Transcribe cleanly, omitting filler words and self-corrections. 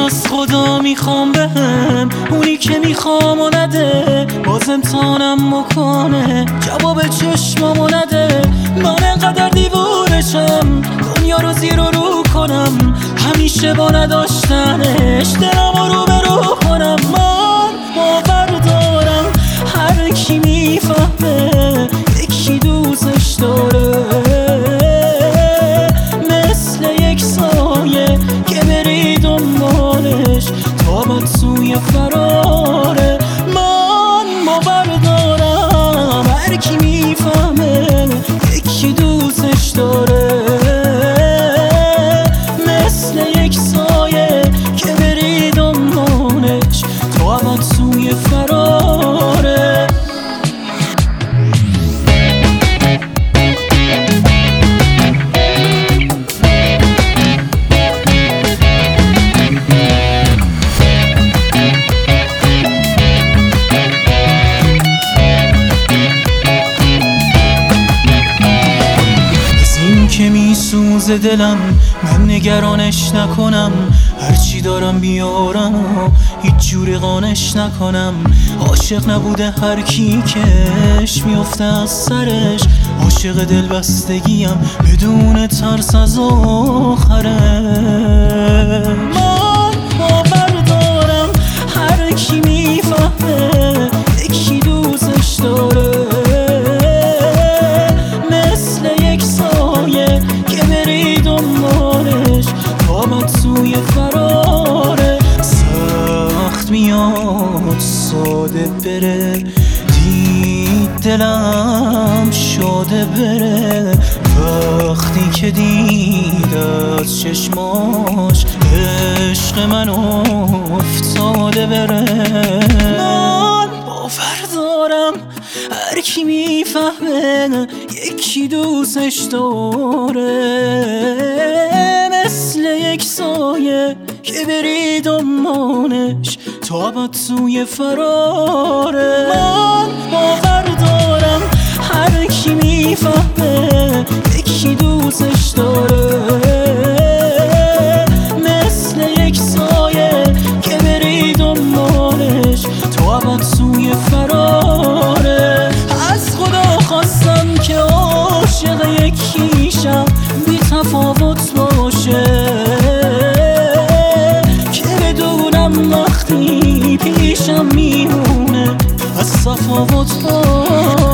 از خدا میخوام بهم اونی که میخوام و نده، باز امتحانم بکنه جواب چشمامو نده. من انقدر دیوونشم دنیا رو زیر و رو کنم، همیشه با نداشتنش دلم رو به رو کنم. من باور دارم هر کی میفهمه یکی دوستش داره، مثل یک سایه که بری دنبالش تا با سوی فراره. من باور دارم هر کی میفهمه یکی دوستش داره، مثل یک سایه که بری دنبالش تا با سوی فراره. که میسوزه دلم من نگرانش نکنم، هرچی دارم بیارم و هیچ جوری قانش نکنم. عاشق نبوده هر کی کش میفته از سرش، عاشق دلبستگیم بدون ترس از آخره. من باور دارم هر کی میفهمه یکی دوستش داره، که بری دنبالش تا من سوی فراره. سخت میاد ساده بره، دید دلم شاده بره، وقتی که دید از چشماش عشق من افتاده بره. من باور دارم هر کی میفهمه یکی دوستش داره، مثل یک سایه که بری دنبالش تا با سوی فراره. من باور دارم هر کی میفهمه یکی دوستش داره، مثل یک سایه که بری دنبالش تا با سوی فراره. از خدا خواستم که عاشق یکیشم بی تفاوت باشه، که بدونم وقتی پیشم میمونه از تفاوت باشه.